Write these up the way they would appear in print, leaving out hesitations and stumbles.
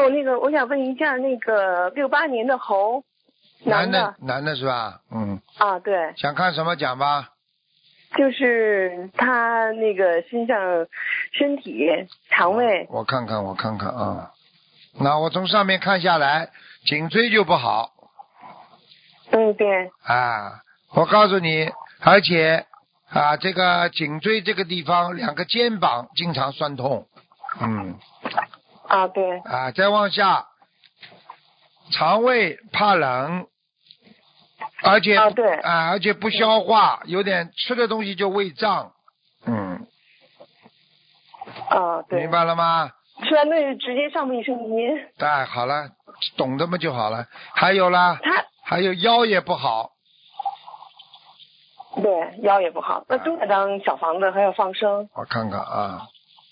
那个我想问一下，那个68年的猴， 男的男的是吧？嗯。 啊，对， 想看什么讲吧？ 就是他那个身上、身体、肠胃。 我看看啊。那我从上面看下来，颈椎就不好。 嗯，对。 啊，我告诉你，而且啊，这个颈椎这个地方，两个肩膀经常酸痛。嗯。 啊，对。 啊，再往下，肠胃怕冷。而且对而且不消化，有点吃的东西就胃胀。嗯。 对。 明白了吗？ 吃完那直接上卫生间。 哎，好了，懂得嘛就好了。还有啦，还有腰也不好。 对，腰也不好，那都得当小房子，还要放生。 我看看啊。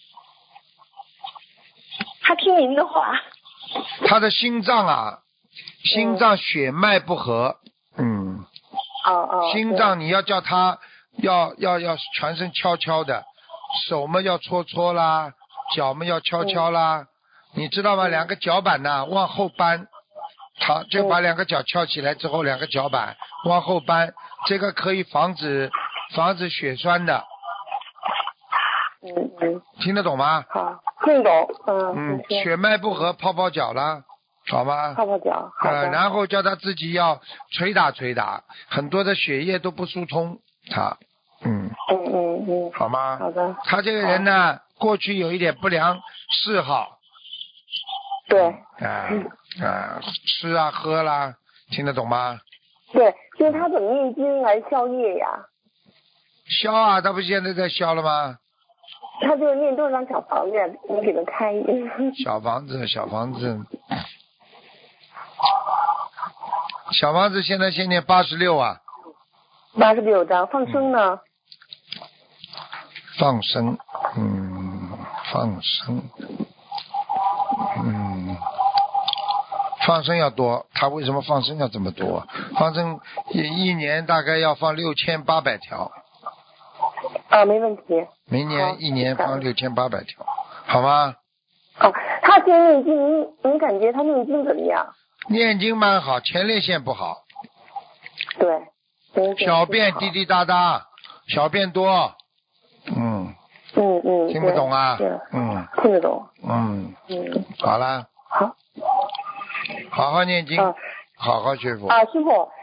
他听您的话。 他的心脏啊，心脏血脉不和。嗯。心脏你要叫他要全身悄悄的，手嘛要搓搓啦，脚嘛要悄悄啦。你知道吗？两个脚板呢往后搬，好，就把两个脚翘起来之后，两个脚板往后搬，这个可以防止血栓的。听得懂吗？ 好，听懂。 血脉不和，泡泡脚啦，好吗？ 泡泡脚。好的。 然后叫他自己要捶打捶打，很多的血液都不疏通，他。好吗？ 好的。 他这个人呢，过去有一点不良嗜好。 对。 吃啊喝啦，听得懂吗？ 对，就是他怎么念经来消业呀？ 消啊，他不现在在消了吗？ 他就念多少张小房子，你给他开。 小房子，现在先念86啊。 86张，放生呢？ 放生，放生要多，他为什么放生要这么多？放生一年大概要放6800条。 没问题。 明年一年放6800条，好吗？ 他现在念经，您感觉他念经怎么样？ 念经蛮好，前列腺不好。 对。 小便滴滴答答，小便多。听不懂啊？ 听得懂。 好了。好好念经，好好学佛。 师傅，